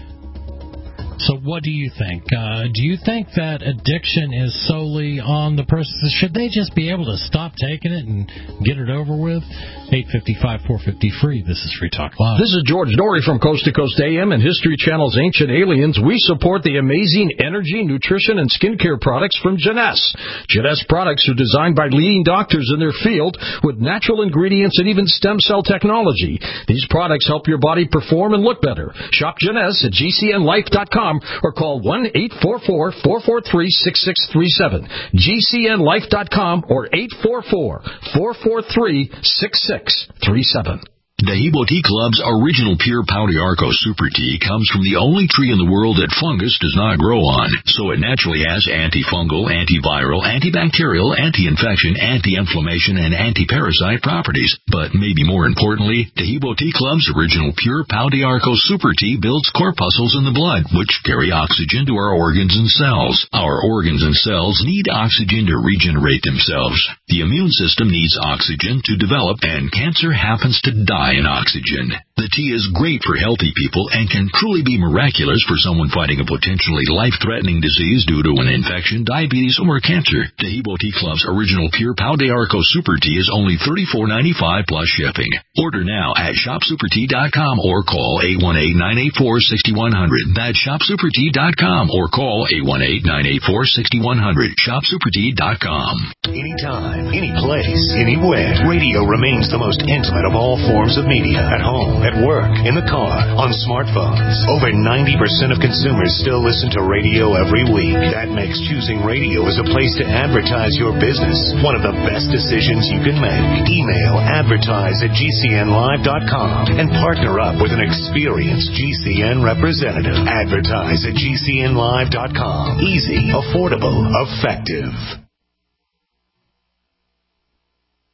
So what do you think? Uh, do you think that addiction is solely on the person? Should they just be able to stop taking it and get it over with? eight five five, four five zero, free. This is Free Talk Live. This is George Norrie from Coast to Coast A M and History Channel's Ancient Aliens. We support the amazing energy, nutrition, and skincare products from Jeunesse. Jeunesse products are designed by leading doctors in their field with natural ingredients and even stem cell technology. These products help your body perform and look better. Shop Jeunesse at G C N life dot com or call one eight four four, four four three, six six three seven. G C N life dot com or eight four four, four four three, six six three seven. Dahibo Tea Club's original pure Pau d'Arco Super Tea comes from the only tree in the world that fungus does not grow on, so it naturally has antifungal, antiviral, antibacterial, anti-infection, anti-inflammation, and anti-parasite properties. But maybe more importantly, Dahibo Tea Club's original pure Pau d'Arco Super Tea builds corpuscles in the blood, which carry oxygen to our organs and cells. Our organs and cells need oxygen to regenerate themselves. The immune system needs oxygen to develop, and cancer happens to die in oxygen. The tea is great for healthy people and can truly be miraculous for someone fighting a potentially life-threatening disease due to an infection, diabetes, or cancer. Dahibo Tea Club's original pure Pau d'Arco Super Tea is only thirty-four ninety-five plus shipping. Order now at shop super tea dot com or call eight one eight, nine eight four, six one zero zero. That's shop super tea dot com or call eight one eight, nine eight four, six one zero zero. shop super tea dot com. Anytime, any place, anywhere, radio remains the most intimate of all forms of media. At home, at work, in the car, on smartphones. Over ninety percent of consumers still listen to radio every week. That makes choosing radio as a place to advertise your business one of the best decisions you can make. Email advertise at G C N live dot com and partner up with an experienced G C N representative. Advertise at G C N live dot com. Easy, affordable, effective.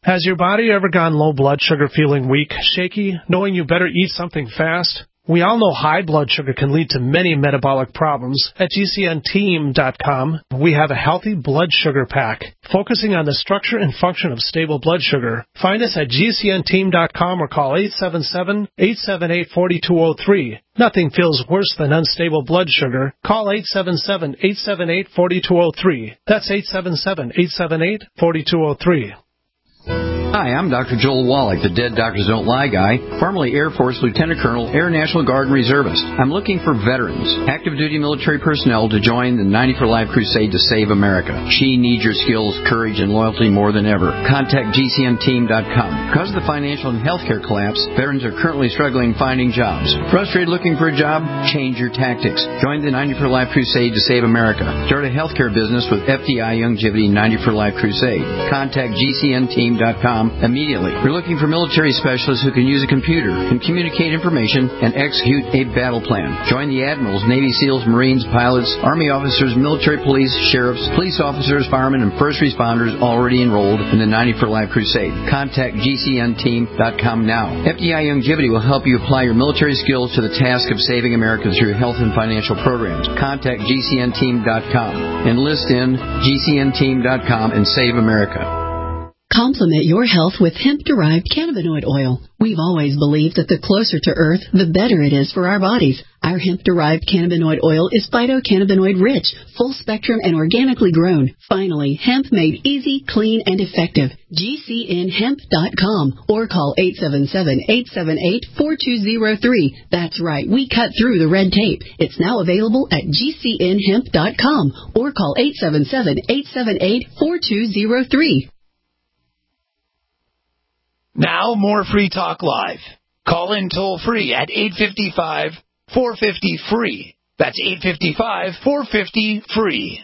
Has your body ever gone low blood sugar, feeling weak, shaky, knowing you better eat something fast? We all know high blood sugar can lead to many metabolic problems. At G C N team dot com, we have a healthy blood sugar pack, focusing on the structure and function of stable blood sugar. Find us at G C N team dot com or call eight seven seven, eight seven eight, four two zero three. Nothing feels worse than unstable blood sugar. Call eight seven seven, eight seven eight, four two zero three. That's eight seven seven, eight seven eight, four two zero three. Hi, I'm Doctor Joel Wallach, the Dead Doctors Don't Lie guy, formerly Air Force Lieutenant Colonel, Air National Guard and Reservist. I'm looking for veterans, active duty military personnel to join the ninety for Life crusade to save America. She needs your skills, courage, and loyalty more than ever. Contact G C N team dot com. Because of the financial and healthcare collapse, veterans are currently struggling finding jobs. Frustrated looking for a job? Change your tactics. Join the ninety for Life crusade to save America. Start a healthcare business with F D I Youngevity ninety for Life crusade. Contact G C N team dot com immediately. We're looking for military specialists who can use a computer, can communicate information, and execute a battle plan. Join the admirals, Navy SEALs, Marines, pilots, Army officers, military police, sheriffs, police officers, firemen, and first responders already enrolled in the ninety for Life crusade. Contact G C N team dot com now. F D I Youngevity will help you apply your military skills to the task of saving America through health and financial programs. Contact G C N team dot com. Enlist in G C N team dot com and save America. Complement your health with hemp-derived cannabinoid oil. We've always believed that the closer to Earth, the better it is for our bodies. Our hemp-derived cannabinoid oil is phytocannabinoid-rich, full-spectrum, and organically grown. Finally, hemp made easy, clean, and effective. G C N hemp dot com or call eight seven seven, eight seven eight, four two zero three. That's right, we cut through the red tape. It's now available at G C N hemp dot com or call eight seven seven, eight seven eight, four two zero three. Now, more Free Talk Live. Call in toll free at eight five five, four five zero, free. That's eight five five, four five zero, free.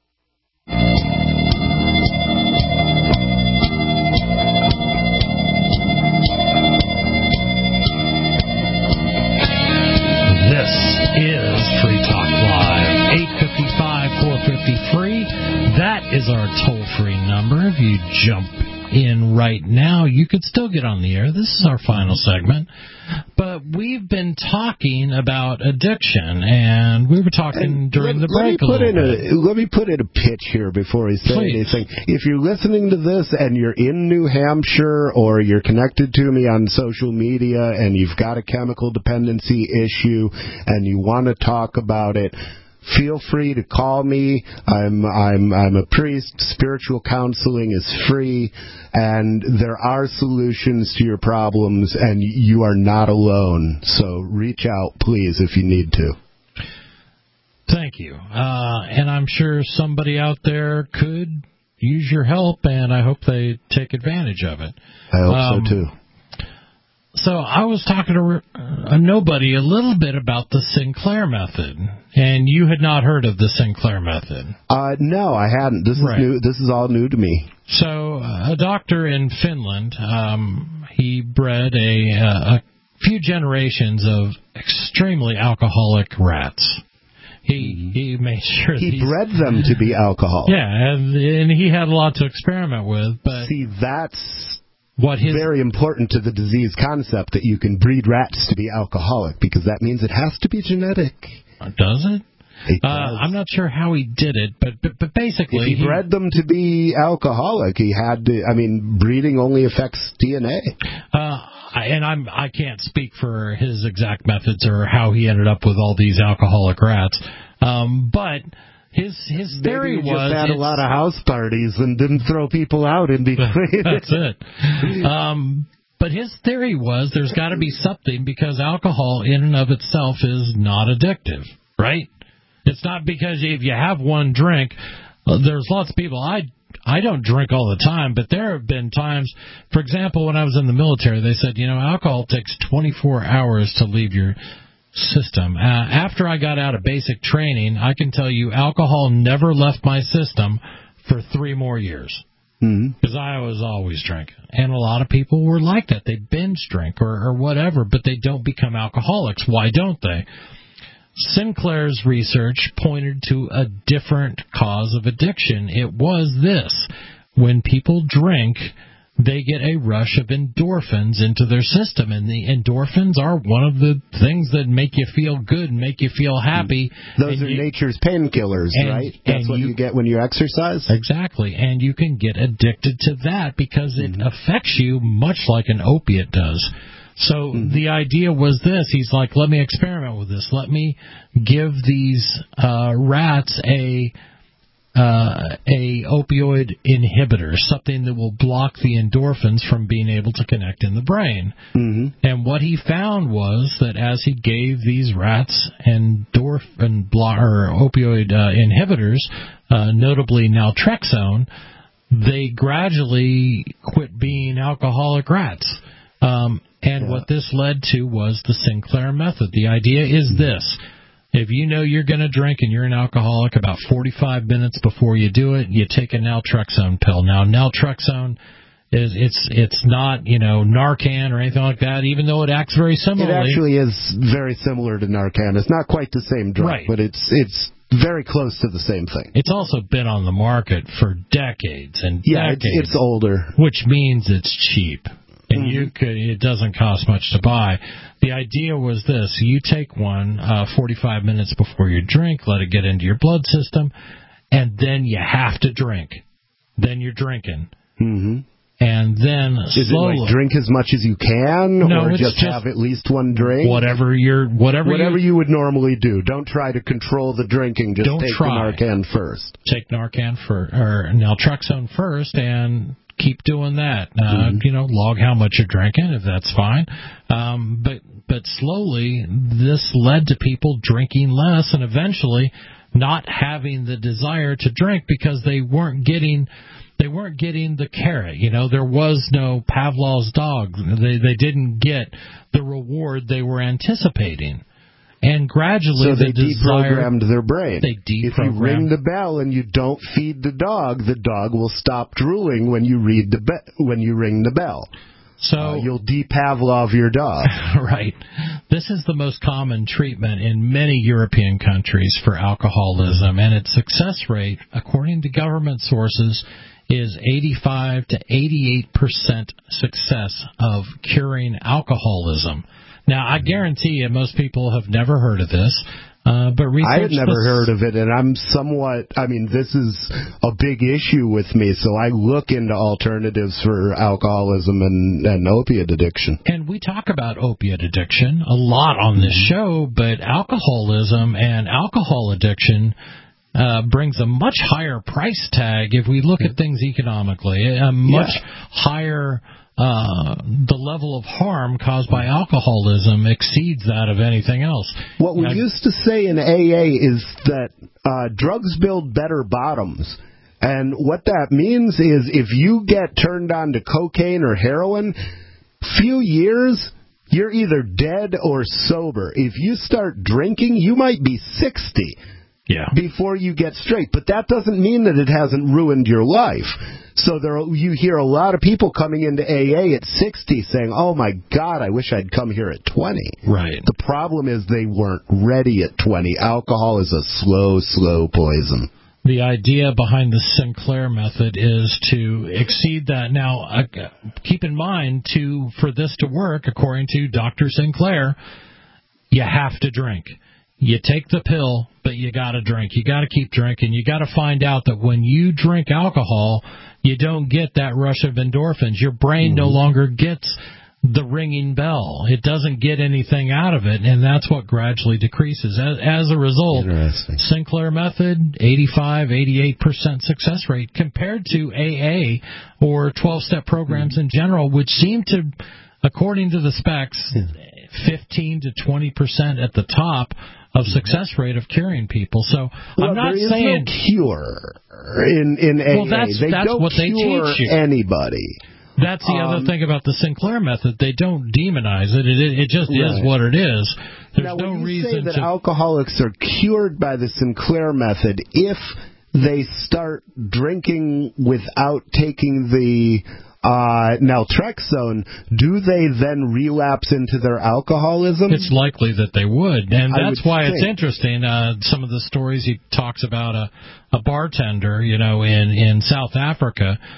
This is Free Talk Live. eight five five, four five zero, free. That is our toll-free number. If you jump in right now, you could still get on the air. This is our final segment, but we've been talking about addiction, and we were talking and during let, the break let me put a in bit. a let me put in a pitch here before I say Please. anything. If you're listening to this and you're in New Hampshire or you're connected to me on social media and you've got a chemical dependency issue and you want to talk about it, feel free to call me. I'm I'm I'm a priest. Spiritual counseling is free, and there are solutions to your problems, and you are not alone. So reach out, please, if you need to. Thank you. Uh, and I'm sure somebody out there could use your help, and I hope they take advantage of it. I hope um, so, too. So I was talking to a nobody a little bit about the Sinclair method, and you had not heard of the Sinclair method. Uh, no, I hadn't. This right. is new. This is all new to me. So uh, a doctor in Finland, um, he bred a, a few generations of extremely alcoholic rats. He he made sure he these, bred them to be alcoholic. Yeah, and, and he had a lot to experiment with. But see, that's what his, very important to the disease concept, that you can breed rats to be alcoholic, because that means it has to be genetic. Does it? it uh, does. I'm not sure how he did it, but but, but basically... If he, he bred them to be alcoholic, he had to... I mean, breeding only affects D N A. Uh, and I'm, I can't speak for his exact methods or how he ended up with all these alcoholic rats, um, but... His his theory Maybe he was just had a lot of house parties and didn't throw people out in between. That's it. Um, but his theory was there's got to be something, because alcohol in and of itself is not addictive, right? It's not because if you have one drink, uh, there's lots of people. I I don't drink all the time, but there have been times, for example, when I was in the military, they said, you know, alcohol takes twenty-four hours to leave your system. Uh, after I got out of basic training, I can tell you alcohol never left my system for three more years, because mm-hmm. I was always drinking. And a lot of people were like that. They binge drink or, or whatever, but they don't become alcoholics. Why don't they? Sinclair's research pointed to a different cause of addiction. It was this: when people drink, they get a rush of endorphins into their system, and the endorphins are one of the things that make you feel good and make you feel happy. Those and are you, nature's painkillers, and, right? That's and what you, you get when you exercise? Exactly, and you can get addicted to that because it mm-hmm. affects you much like an opiate does. So mm-hmm. the idea was this. He's like, let me experiment with this. Let me give these uh, rats a... Uh, a opioid inhibitor, something that will block the endorphins from being able to connect in the brain. Mm-hmm. And what he found was that as he gave these rats endorphin blo- or opioid uh, inhibitors, uh, notably naltrexone, they gradually quit being alcoholic rats. Um, and yeah. what this led to was the Sinclair method. The idea is this. If you know you're going to drink and you're an alcoholic, about forty-five minutes before you do it, you take a naltrexone pill. Now, naltrexone is it's it's not, you know, Narcan or anything like that, even though it acts very similarly. It actually is very similar to Narcan. It's not quite the same drug, right. but it's it's very close to the same thing. It's also been on the market for decades and yeah, decades. Yeah, it's, it's older. Which means it's cheap. And you could, it doesn't cost much to buy. The idea was this. You take one uh, forty-five minutes before you drink, let it get into your blood system, and then you have to drink. Then you're drinking. Mm-hmm. And then Is slowly... it like drink as much as you can, no, or it's just, just have at least one drink? Whatever you're... Whatever, whatever you, you would normally do. Don't try to control the drinking. Just don't take try. the Narcan first. Take Narcan for, or naltrexone first, and... keep doing that. Uh, mm-hmm. You know, log how much you're drinking, if that's fine. Um, but but slowly, this led to people drinking less and eventually not having the desire to drink because they weren't getting they weren't getting the carrot. You know, there was no Pavlov's dog. They they didn't get the reward they were anticipating. And gradually, so they the desire, deprogrammed their brain. They deprogrammed. If you ring the bell and you don't feed the dog, the dog will stop drooling when you read the be- when you ring the bell. So uh, you'll de-Pavlov your dog. Right. This is the most common treatment in many European countries for alcoholism, and its success rate, according to government sources, is eighty-five to eighty-eight percent success of curing alcoholism. Now, I guarantee you most people have never heard of this, uh, but research... I had never this... heard of it, and I'm somewhat... I mean, this is a big issue with me, so I look into alternatives for alcoholism and, and opiate addiction. And we talk about opiate addiction a lot on this mm-hmm. show, but alcoholism and alcohol addiction... Uh, brings a much higher price tag if we look at things economically. A much yeah. higher, uh, the level of harm caused by alcoholism exceeds that of anything else. What we I, used to say in A A is that uh, drugs build better bottoms. And what that means is if you get turned on to cocaine or heroin, few years... you're either dead or sober. If you start drinking, you might be sixty. Yeah. Before you get straight. But that doesn't mean that it hasn't ruined your life. So there, you hear a lot of people coming into A A at sixty saying, oh, my God, I wish I'd come here at twenty. Right. The problem is they weren't ready at twenty. Alcohol is a slow, slow poison. The idea behind the Sinclair method is to exceed that. Now, uh, keep in mind, to for this to work, according to Doctor Sinclair, you have to drink. You take the pill, but you got to drink. You got to keep drinking. You got to find out that when you drink alcohol, you don't get that rush of endorphins. Your brain mm-hmm. no longer gets the ringing bell. It doesn't get anything out of it, and that's what gradually decreases. As, as a result, Sinclair method, eighty-five, eighty-eight percent success rate compared to A A or twelve-step programs mm-hmm. in general, which seem to, according to the specs, fifteen to twenty percent at the top of success rate of curing people. So well, I'm not there is saying no cure in in A A. Well, that's, they that's don't what they cure teach you. Anybody. That's the um, other thing about the Sinclair method. They don't demonize it. It, it just right. is what it is. There's now, no when you reason say that to... alcoholics are cured by the Sinclair method if they start drinking without taking the Uh, naltrexone, do they then relapse into their alcoholism? It's likely that they would, and that's why think. it's interesting. Uh, some of the stories he talks about a, a bartender, you know, in, in South Africa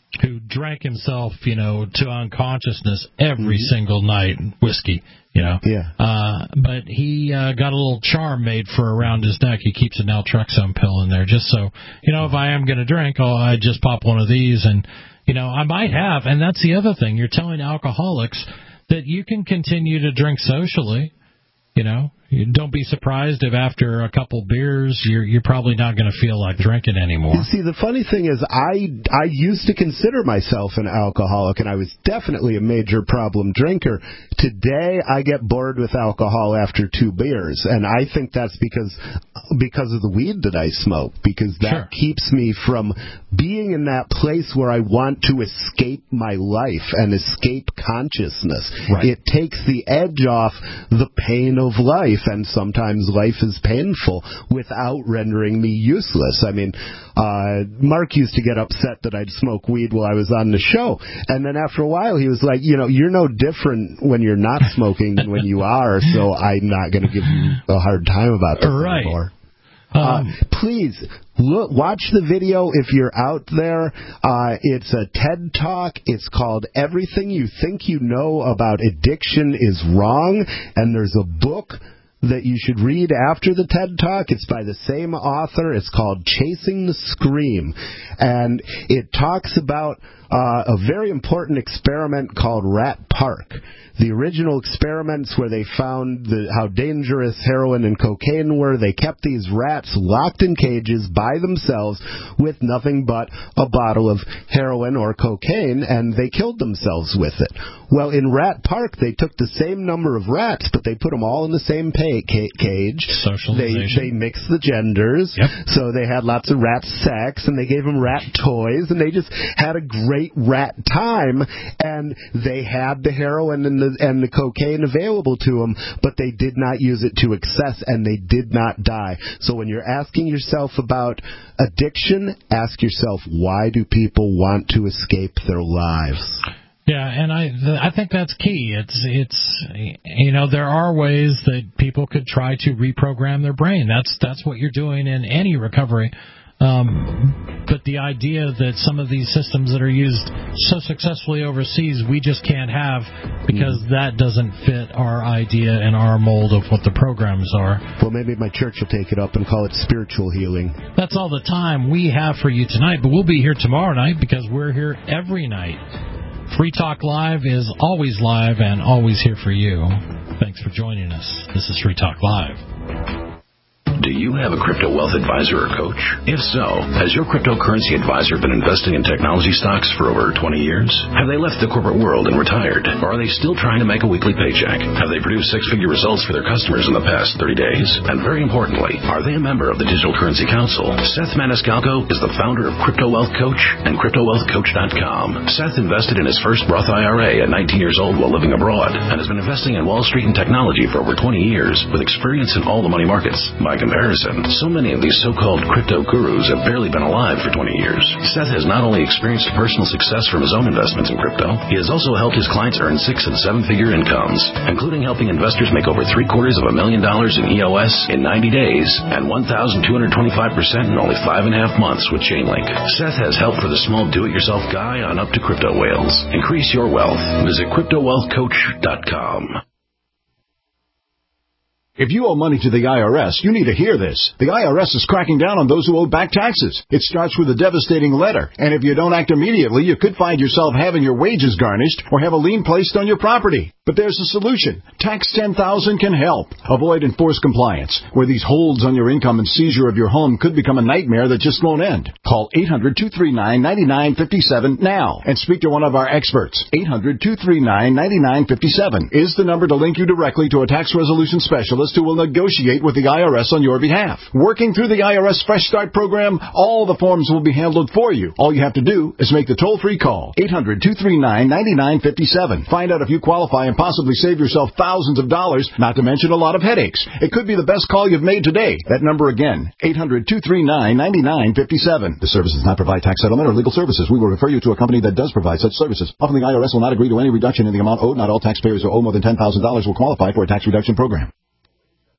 who drank himself, you know, to unconsciousness every mm-hmm. single night, whiskey, you know. Yeah. Uh, but he uh, got a little charm made for around his neck. He keeps a naltrexone pill in there just so, you know, if I am going to drink, oh, I just pop one of these and, you know, I might have. And that's the other thing. You're telling alcoholics that you can continue to drink socially, you know. You don't be surprised if after a couple beers you're you're probably not going to feel like drinking anymore. You see, the funny thing is, I I used to consider myself an alcoholic, and I was definitely a major problem drinker. Today, I get bored with alcohol after two beers, and I think that's because because of the weed that I smoke, because that sure. keeps me from being in that place where I want to escape my life and escape consciousness. Right. It takes the edge off the pain of life. And sometimes life is painful without rendering me useless. I mean, uh, Mark used to get upset that I'd smoke weed while I was on the show. And then after a while, he was like, you know, you're no different when you're not smoking than when you are, so I'm not going to give you a hard time about this right. anymore. Um, uh, please look, watch the video if you're out there. Uh, it's a TED Talk. It's called Everything You Think You Know About Addiction Is Wrong. And there's a book that you should read after the TED Talk. It's by the same author. It's called Chasing the Scream. And it talks about uh, a very important experiment called Rat Park. The original experiments where they found the, how dangerous heroin and cocaine were, they kept these rats locked in cages by themselves with nothing but a bottle of heroin or cocaine, and they killed themselves with it. Well, in Rat Park, they took the same number of rats, but they put them all in the same pa- ca- cage. Socialization. They, they mixed the genders, yep. so they had lots of rat sex, and they gave them rat toys, and they just had a great rat time, and they had the heroin and the and the cocaine available to them, but they did not use it to excess, and they did not die. So when you're asking yourself about addiction, ask yourself, why do people want to escape their lives? Yeah, and I I think that's key. It's it's you know, there are ways that people could try to reprogram their brain. That's that's what you're doing in any recovery. Um, but the idea that some of these systems that are used so successfully overseas, we just can't have because mm. that doesn't fit our idea and our mold of what the programs are. Well, maybe my church will take it up and call it spiritual healing. That's all the time we have for you tonight, but we'll be here tomorrow night because we're here every night. Free Talk Live is always live and always here for you. Thanks for joining us. This is Free Talk Live. Do you have a crypto wealth advisor or coach? If so, has your cryptocurrency advisor been investing in technology stocks for over twenty years? Have they left the corporate world and retired? Or are they still trying to make a weekly paycheck? Have they produced six-figure results for their customers in the past thirty days? And very importantly, are they a member of the Digital Currency Council? Seth Maniscalco is the founder of Crypto Wealth Coach and Crypto Wealth Coach dot com. Seth invested in his first Roth I R A at nineteen years old while living abroad and has been investing in Wall Street and technology for over twenty years with experience in all the money markets. By comparison, so many of these so-called crypto gurus have barely been alive for twenty years. Seth has not only experienced personal success from his own investments in crypto, he has also helped his clients earn six- and seven-figure incomes, including helping investors make over three-quarters of a million dollars in E O S in ninety days and one thousand two hundred twenty-five percent in only five and a half months with Chainlink. Seth has help for the small do-it-yourself guy on up to crypto whales. Increase your wealth. Visit Crypto Wealth Coach dot com. If you owe money to the I R S, you need to hear this. The I R S is cracking down on those who owe back taxes. It starts with a devastating letter, and if you don't act immediately, you could find yourself having your wages garnished or have a lien placed on your property. But there's a solution. Tax ten thousand can help. Avoid enforced compliance, where these holds on your income and seizure of your home could become a nightmare that just won't end. Call eight hundred, two three nine, nine nine five seven now and speak to one of our experts. eight hundred, two three nine, nine nine five seven is the number to link you directly to a tax resolution specialist who will negotiate with the I R S on your behalf. Working through the I R S Fresh Start program, all the forms will be handled for you. All you have to do is make the toll-free call. eight hundred, two three nine, nine nine five seven. Find out if you qualify and possibly save yourself thousands of dollars, not to mention a lot of headaches. It could be the best call you've made today. That number again, eight hundred, two three nine, nine nine five seven. The service does not provide tax settlement or legal services. We will refer you to a company that does provide such services. Often the I R S will not agree to any reduction in the amount owed. Not all taxpayers who owe more than ten thousand dollars will qualify for a tax reduction program.